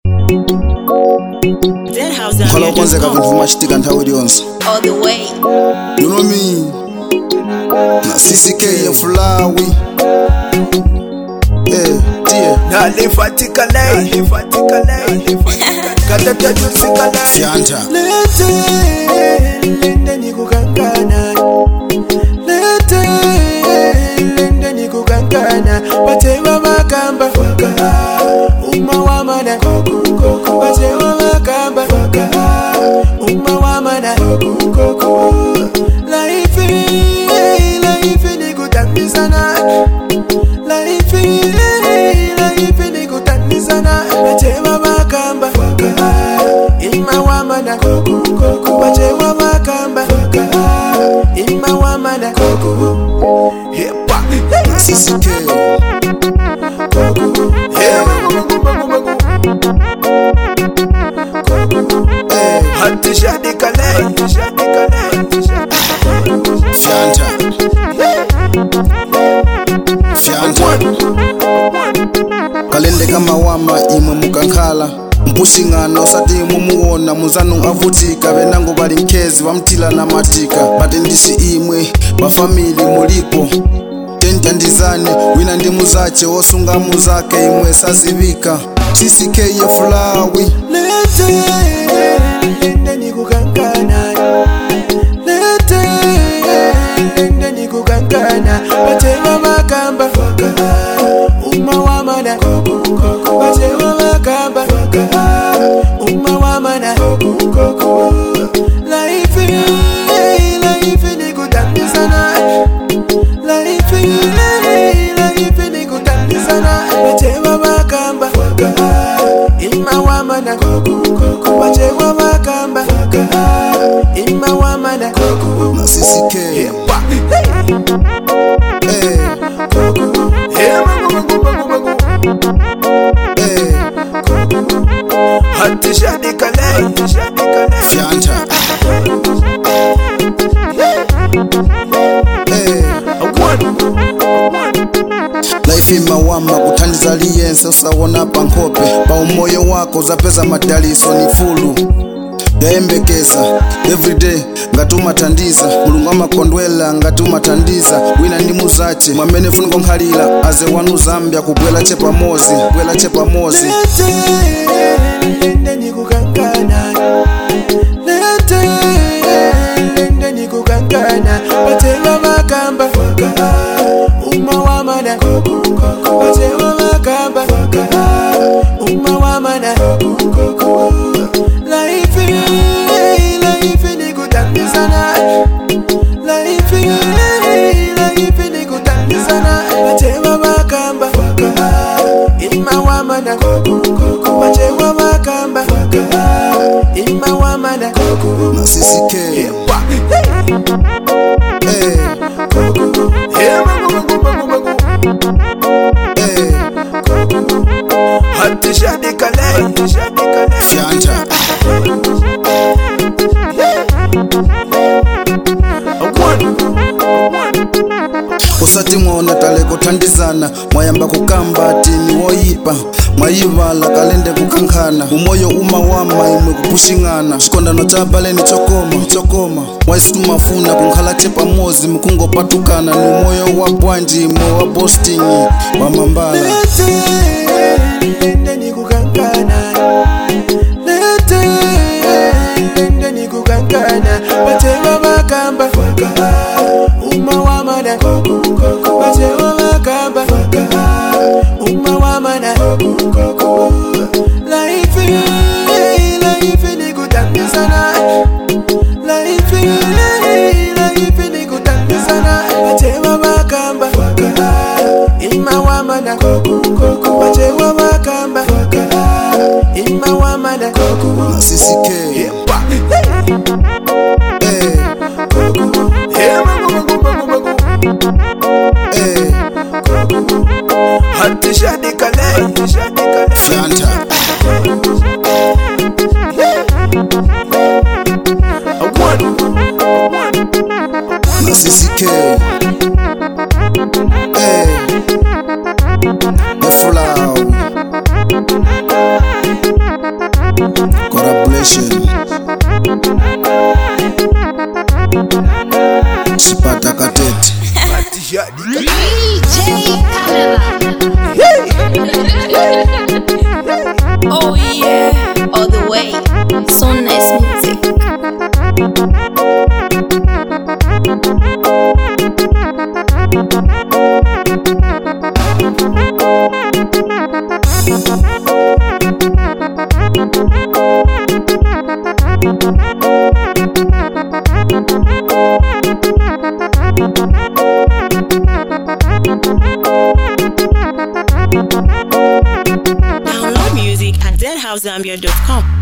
Khala kwenzeka vintu machitika nthawi iliyonse. All the way. You know me. Na CCK ya Fulawi. Dear. Na lifatika lei. Katata jusika lei. Fianta. Lende nikukankana. Lende nikukankana. Watewa makamba. Uma wamana. Watewa makamba. Uma wamana. Life nikutambizana. Life nikutambizana. Watewa makamba. Ima wamana. Watewa makamba. Ima wamana. Hepa. CCK. Hati shadi kale. Fianta. Kalende kama wama imwe mukankhala mpushingano sati mumuona muzanu avutika venango bali nkezi vamthila na matika patendisi imwe mafamili mulipo tentandizane wina ndi muzache wosunga muzake imwe sazivika CCK ya Fulawi. Lende nikukankana. Lende nikukankana. Watewa makamba. Uma wamana. Watewa makamba. Uma wamana. Life nikutambizana. Life nikutambizana. Watewa makamba. Ima wamana. Watewa makamba. Ima wamana. Na CCK. Hati shadi kale. Fianta. Life imawama kuthandiza liyense usawona pankhope pa umoyo wako zapeza madaliso ni fulu yayembekeza everyday ngatumathandiza mulungu amakondwela ngatumathandiza wina ndi muzache mwamene funika nkhalira aze wanu Zambia kubwela chepamozi Lende nikukankana. Lende nikukankana. Watewa makamba. Uma wamana. Watewa makamba. Uma wamana. Life nikutambizana. Life nikutambizana. Watewa makamba. Ima wamana. Watewa makamba. Ima wamana. na CCK. Hati shadi kale. Fianta. Usati mwona tale kuthandizana mwayamba kukamba ati ni woyipa mwayivala kalende kukankhana umoyo umawama imwe kupushingana chikondano cha baleni chokoma mwaisimafuna kunkhala chepamozi mukungopatukana ni umoyo wa bwanji imwe wa posting wa mambala. Lende nikukankana. Lende nikukankana. Watewa makamba. Uma wamana. Watewa makamba. Uma wamana. Life nikutambizana. Life nikutambizana. Watewa makamba. Ima wamana. Watewa makamba. Ima wamana. Na CCK. Hati shadi kale. Fianta. Na CCK. The Fulawi. Collaboration Sipata Katete Oh yeah, all the way. So nice music. Download music at deadhousezambia.com.